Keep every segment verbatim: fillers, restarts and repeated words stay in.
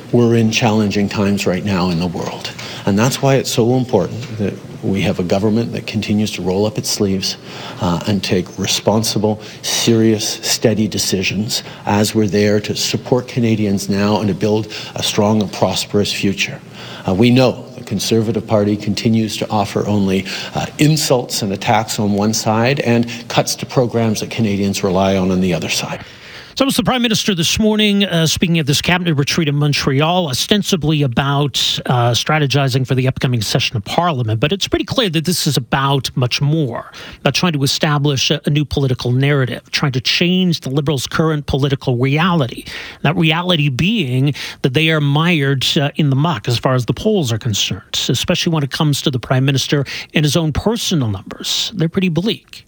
we're in challenging times right now in the world. And that's why it's so important that we have a government that continues to roll up its sleeves uh, and take responsible, serious, steady decisions as we're there to support Canadians now and to build a strong and prosperous future. Uh, we know the Conservative Party continues to offer only uh, insults and attacks on one side and cuts to programs that Canadians rely on on the other side. So it was the Prime Minister this morning uh, speaking at this cabinet retreat in Montreal, ostensibly about uh, strategizing for the upcoming session of Parliament. But it's pretty clear that this is about much more, about trying to establish a, a new political narrative, trying to change the Liberals' current political reality. That reality being that they are mired uh, in the muck as far as the polls are concerned, especially when it comes to the Prime Minister and his own personal numbers. They're pretty bleak.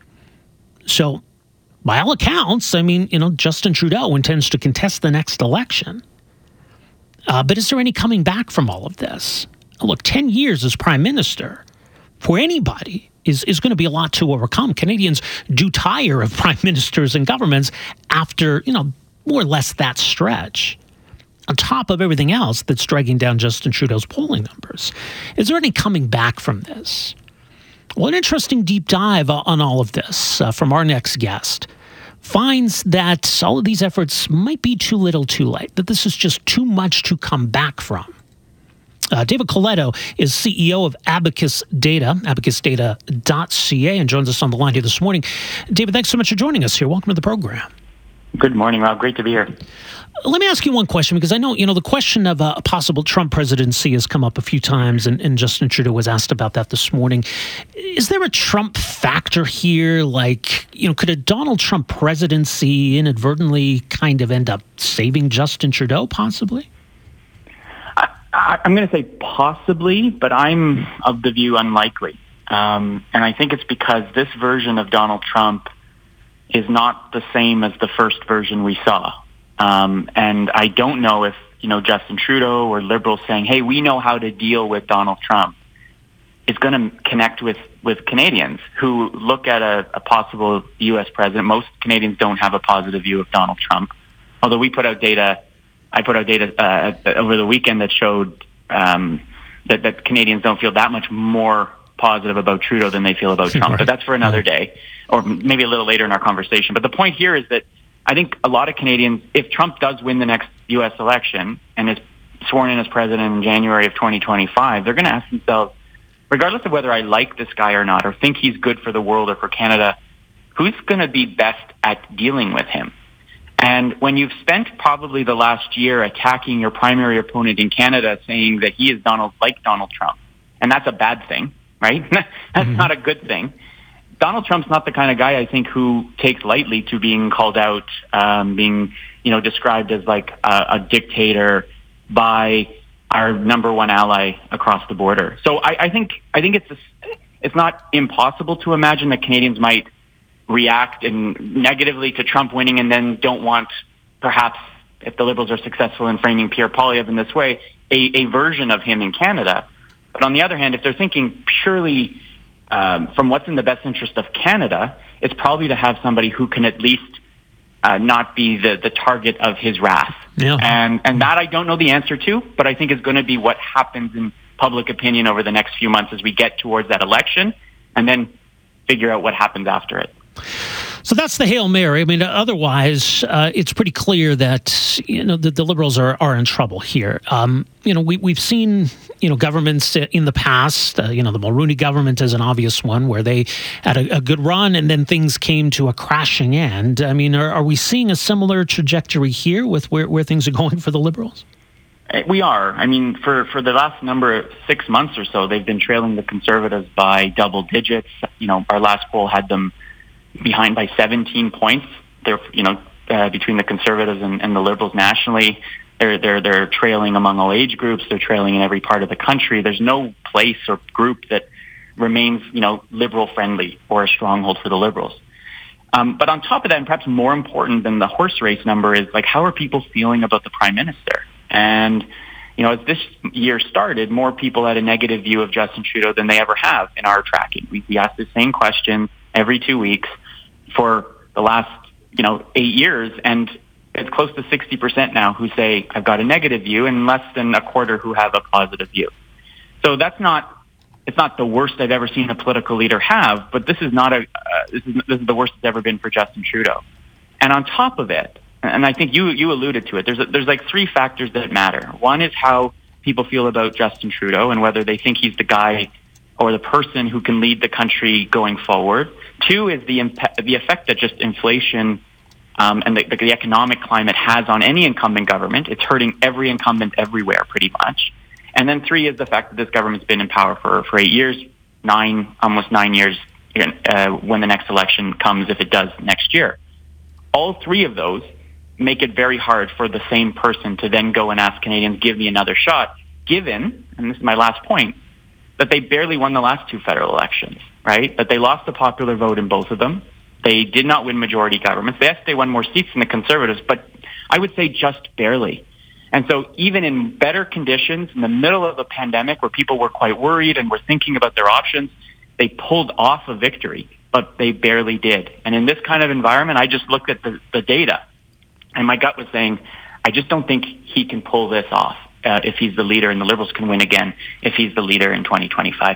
So, by all accounts, I mean, you know, Justin Trudeau intends to contest the next election. Uh, but is there any coming back from all of this? Look, ten years as Prime Minister for anybody is, is going to be a lot to overcome. Canadians do tire of prime ministers and governments after, you know, more or less that stretch. On top of everything else that's dragging down Justin Trudeau's polling numbers. Is there any coming back from this? Well, an interesting deep dive on all of this uh, from our next guest finds that all of these efforts might be too little too late, that this is just too much to come back from. Uh, David Coletto is C E O of Abacus Data, abacus data dot c a, and joins us on the line here this morning. David, thanks so much for joining us here. Welcome to the program. Good morning, Rob. Great to be here. Let me ask you one question, because I know, you know, the question of a possible Trump presidency has come up a few times, and, and Justin Trudeau was asked about that this morning. Is there a Trump factor here? Like, you know, could a Donald Trump presidency inadvertently kind of end up saving Justin Trudeau, possibly? I, I, I'm going to say possibly, but I'm of the view unlikely. Um, and I think it's because this version of Donald Trump is not the same as the first version we saw. Um, and I don't know if, you know, Justin Trudeau or Liberals saying, hey, we know how to deal with Donald Trump is going to connect with, with Canadians who look at a, a possible U S president. Most Canadians don't have a positive view of Donald Trump. Although we put out data, I put out data uh, over the weekend that showed um, that, that Canadians don't feel that much more positive about Trudeau than they feel about Trump. Right. But that's for another day, or maybe a little later in our conversation. But the point here is that I think a lot of Canadians, if Trump does win the next U S election and is sworn in as president in January of twenty twenty-five, they're going to ask themselves, regardless of whether I like this guy or not, or think he's good for the world or for Canada, who's going to be best at dealing with him? And when you've spent probably the last year attacking your primary opponent in Canada, saying that he is Donald like Donald Trump, and that's a bad thing, right? That's mm-hmm. not a good thing. Donald Trump's not the kind of guy, I think, who takes lightly to being called out, um, being, you know, described as like a, a dictator by our number one ally across the border. So I, I think I think it's a, it's not impossible to imagine that Canadians might react in negatively to Trump winning, and then don't want, perhaps, if the Liberals are successful in framing Pierre Poilievre in this way, a, a version of him in Canada. But on the other hand, if they're thinking purely Um, from what's in the best interest of Canada, it's probably to have somebody who can at least uh, not be the, the target of his wrath. Yeah. And and that I don't know the answer to, but I think is going to be what happens in public opinion over the next few months as we get towards that election, and then figure out what happens after it. So that's the Hail Mary. I mean, otherwise, uh, it's pretty clear that, you know, the, the Liberals are, are in trouble here. Um, you know, we, we've seen, you know, governments in the past, uh, you know, the Mulroney government is an obvious one where they had a, a good run and then things came to a crashing end. I mean, are, are we seeing a similar trajectory here with where, where things are going for the Liberals? We are. I mean, for, for the last number of six months or so, they've been trailing the Conservatives by double digits. You know, our last poll had them behind by seventeen points. They're, you know, uh, between the Conservatives and, and the Liberals nationally. They're, they're, they're trailing among all age groups. They're trailing in every part of the country. There's no place or group that remains, you know, Liberal friendly or a stronghold for the Liberals. Um, but on top of that, and perhaps more important than the horse race number, is like, how are people feeling about the Prime Minister? And, you know, as this year started, more people had a negative view of Justin Trudeau than they ever have in our tracking. We, we asked the same question every two weeks for the last, you know, eight years. And it's close to sixty percent now who say, I've got a negative view, and less than a quarter who have a positive view. So that's not, it's not the worst I've ever seen a political leader have, but this is not a, uh, this is this is the worst it's ever been for Justin Trudeau. And on top of it, and I think you you alluded to it, there's a, there's like three factors that matter. One is how people feel about Justin Trudeau and whether they think he's the guy or the person who can lead the country going forward. Two is the imp- the effect that just inflation um, and the, the economic climate has on any incumbent government. It's hurting every incumbent everywhere, pretty much. And then three is the fact that this government's been in power for, for eight years, nine, almost nine years uh, when the next election comes, if it does next year. All three of those make it very hard for the same person to then go and ask Canadians, give me another shot, given, and this is my last point, that they barely won the last two federal elections, right? That they lost the popular vote in both of them. They did not win majority governments. Yes, they won more seats than the Conservatives, but I would say just barely. And so even in better conditions, in the middle of a pandemic where people were quite worried and were thinking about their options, they pulled off a victory, but they barely did. And in this kind of environment, I just looked at the, the data, and my gut was saying, I just don't think he can pull this off uh, if he's the leader, and the Liberals can win again if he's the leader in twenty twenty-five.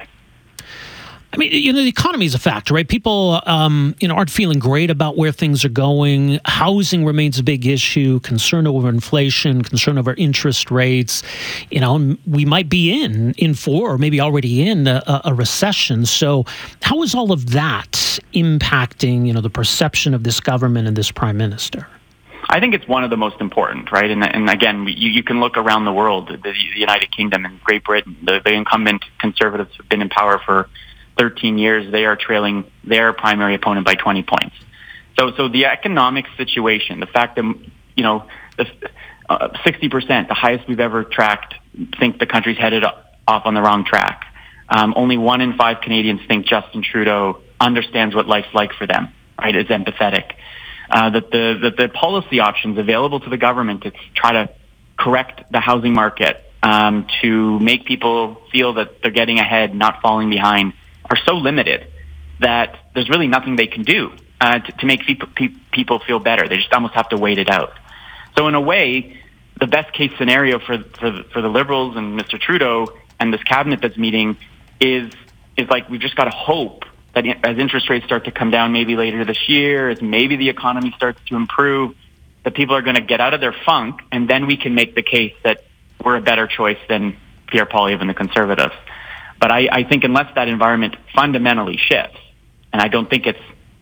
I mean, you know, the economy is a factor, right? People, um, you know, aren't feeling great about where things are going. Housing remains a big issue. Concern over inflation, concern over interest rates. You know, we might be in in for, or maybe already in a, a recession. So, how is all of that impacting, you know, the perception of this government and this prime minister? I think it's one of the most important, right? And, and again, you, you can look around the world, the, the United Kingdom and Great Britain. The, the incumbent Conservatives have been in power for thirteen years. They are trailing their primary opponent by twenty points. So, so the economic situation, the fact that, you know, the uh, sixty percent, the highest we've ever tracked, think the country's headed off on the wrong track. Um, only one in five Canadians think Justin Trudeau understands what life's like for them, right? Is empathetic. Uh, that the that the policy options available to the government to try to correct the housing market, um, to make people feel that they're getting ahead, not falling behind, are so limited that there's really nothing they can do uh, to, to make people, people feel better. They just almost have to wait it out. So in a way, the best case scenario for for, for the Liberals and Mister Trudeau and this cabinet that's meeting is is like we've just got to hope that as interest rates start to come down maybe later this year, as maybe the economy starts to improve, that people are going to get out of their funk, and then we can make the case that we're a better choice than Pierre Poilievre and the Conservatives. But I, I think unless that environment fundamentally shifts, and I don't think it's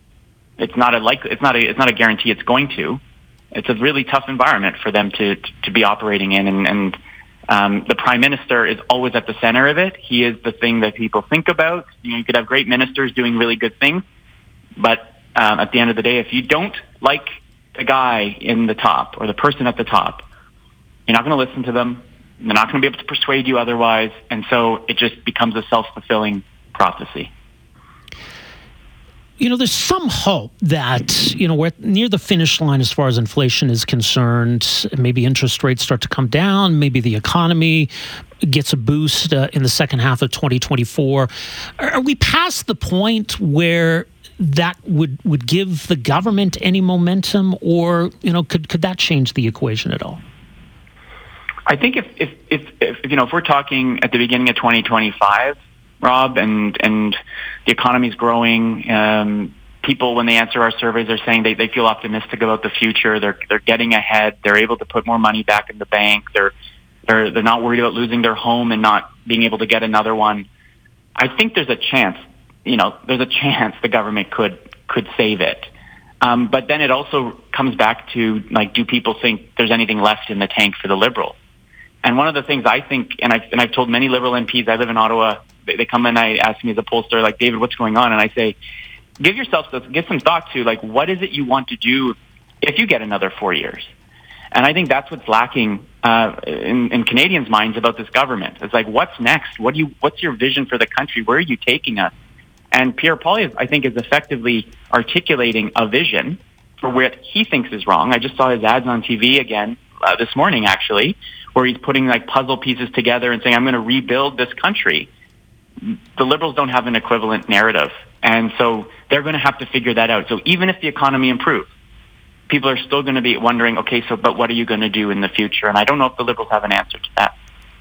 it's not a like it's not a it's not a guarantee it's going to. It's a really tough environment for them to to, to be operating in, and, and um, the Prime Minister is always at the center of it. He is the thing that people think about. You know, you could have great ministers doing really good things, but um, at the end of the day, if you don't like the guy in the top or the person at the top, you're not going to listen to them. They're not going to be able to persuade you otherwise, and so it just becomes a self-fulfilling prophecy. You know, there's some hope that, you know, we're near the finish line as far as inflation is concerned. Maybe interest rates start to come down. Maybe the economy gets a boost uh, in the second half of twenty twenty-four. Are we past the point where that would, would give the government any momentum, or, you know, could could that change the equation at all? I think if, if, if, if, you know, if we're talking at the beginning of twenty twenty-five, Rob, and, and the economy's growing, um, people, when they answer our surveys, are saying they, they feel optimistic about the future. They're, they're getting ahead. They're able to put more money back in the bank. They're, they're, they're not worried about losing their home and not being able to get another one. I think there's a chance, you know, there's a chance the government could, could save it. Um, but then it also comes back to, like, do people think there's anything left in the tank for the Liberals? And one of the things I think, and I've, and I've told many Liberal M Ps, I live in Ottawa, they, they come in and I ask me as a pollster, like, David, what's going on? And I say, give yourself, give some thought to, like, what is it you want to do if you get another four years? And I think that's what's lacking uh, in, in Canadians' minds about this government. It's like, what's next? What do you, what's your vision for the country? Where are you taking us? And Pierre Poilievre, I think, is effectively articulating a vision for what he thinks is wrong. I just saw his ads on T V again uh, this morning, actually, where he's putting like puzzle pieces together and saying, I'm going to rebuild this country. The Liberals don't have an equivalent narrative. And so they're going to have to figure that out. So even if the economy improves, people are still going to be wondering, okay, so but what are you going to do in the future? And I don't know if the Liberals have an answer to that.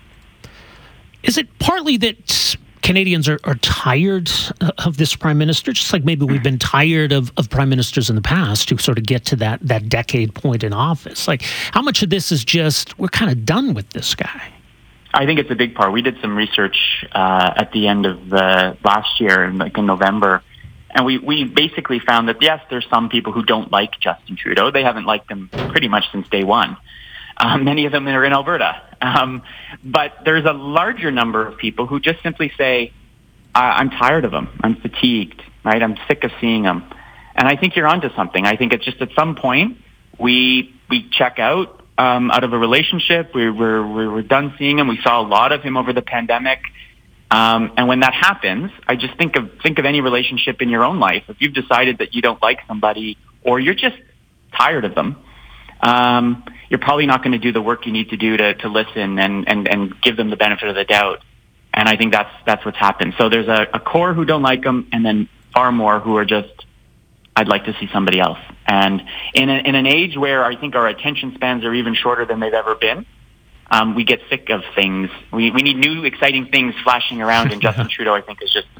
Is it partly that Canadians are, are tired of this prime minister, just like maybe we've been tired of, of prime ministers in the past who sort of get to that, that decade point in office? Like, how much of this is just, we're kind of done with this guy? I think it's a big part. We did some research uh, at the end of the last year, like in November, and we, we basically found that, yes, there's some people who don't like Justin Trudeau. They haven't liked him pretty much since day one. Um, many of them are in Alberta. Um, but there's a larger number of people who just simply say, I'm tired of him. I'm fatigued, right? I'm sick of seeing him. And I think you're onto something. I think it's just at some point we we check out um, out of a relationship. We're, we're, we're done seeing him. We saw a lot of him over the pandemic. Um, and when that happens, I just think of think of any relationship in your own life. If you've decided that you don't like somebody or you're just tired of them, um, you're probably not going to do the work you need to do to, to listen and, and, and give them the benefit of the doubt. And I think that's that's what's happened. So there's a, a core who don't like them, and then far more who are just, I'd like to see somebody else. And in, a, in an age where I think our attention spans are even shorter than they've ever been, um, we get sick of things. We we need new, exciting things flashing around, and Justin Trudeau, I think, has just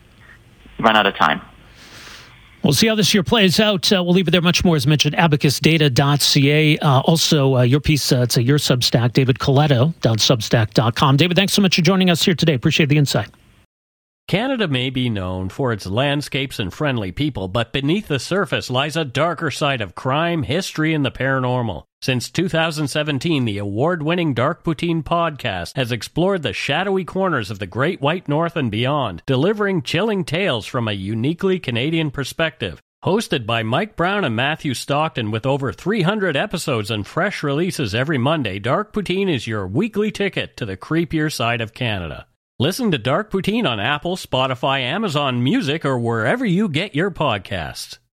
run out of time. We'll see how this year plays out. Uh, we'll leave it there. Much more, as mentioned, abacus data dot c a. Uh, also, uh, your piece, uh, it's uh, your Substack, david coletto dot substack dot com. David, thanks so much for joining us here today. Appreciate the insight. Canada may be known for its landscapes and friendly people, but beneath the surface lies a darker side of crime, history, and the paranormal. Since two thousand seventeen, the award-winning Dark Poutine podcast has explored the shadowy corners of the Great White North and beyond, delivering chilling tales from a uniquely Canadian perspective. Hosted by Mike Brown and Matthew Stockton with over three hundred episodes and fresh releases every Monday, Dark Poutine is your weekly ticket to the creepier side of Canada. Listen to Dark Poutine on Apple, Spotify, Amazon Music, or wherever you get your podcasts.